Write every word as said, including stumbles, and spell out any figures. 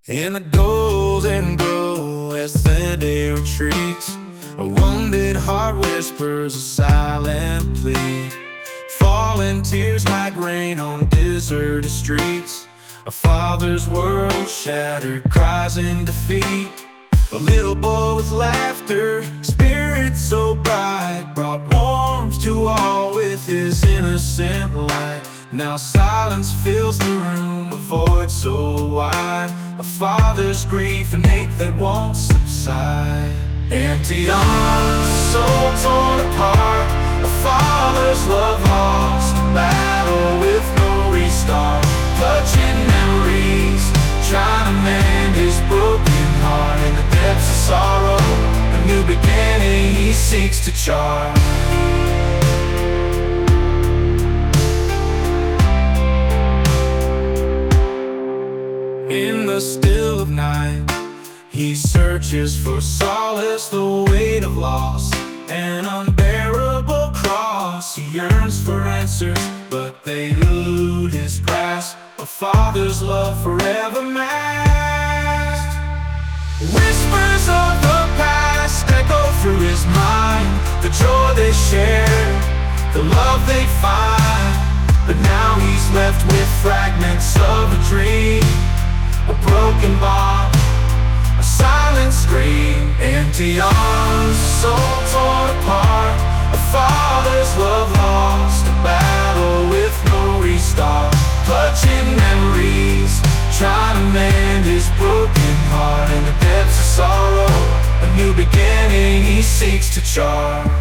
In the golden glow as the day retreats, a wounded heart whispers a silent plea. Falling tears like rain on deserted streets. A father's world shattered, cries in defeat. A little boy with laughter, spirit so bright, brought warmth to all with his innocent light. Now silence fills the room, a void so wide. A father's grief and hate that won't subside. Empty arms, soul torn apart. A father's love lost, a battle with no restart. Clutching memories, trying to mend his broken heart. In the depths of sorrow, a new beginning he seeks to chart. In the still of night, he searches for solace, the weight of loss, an unbearable cross. He yearns for answers, but they elude his grasp. A father's love forever masked. Whispers of the past echo through his mind. The joy they shared, the love they find. But now he's left with fragments of a dream. A broken bond, a silent scream. Empty arms, soul torn apart. A father's love lost, a battle with no restart. Clutching memories, trying to mend his broken heart. In the depths of sorrow, a new beginning he seeks to chart.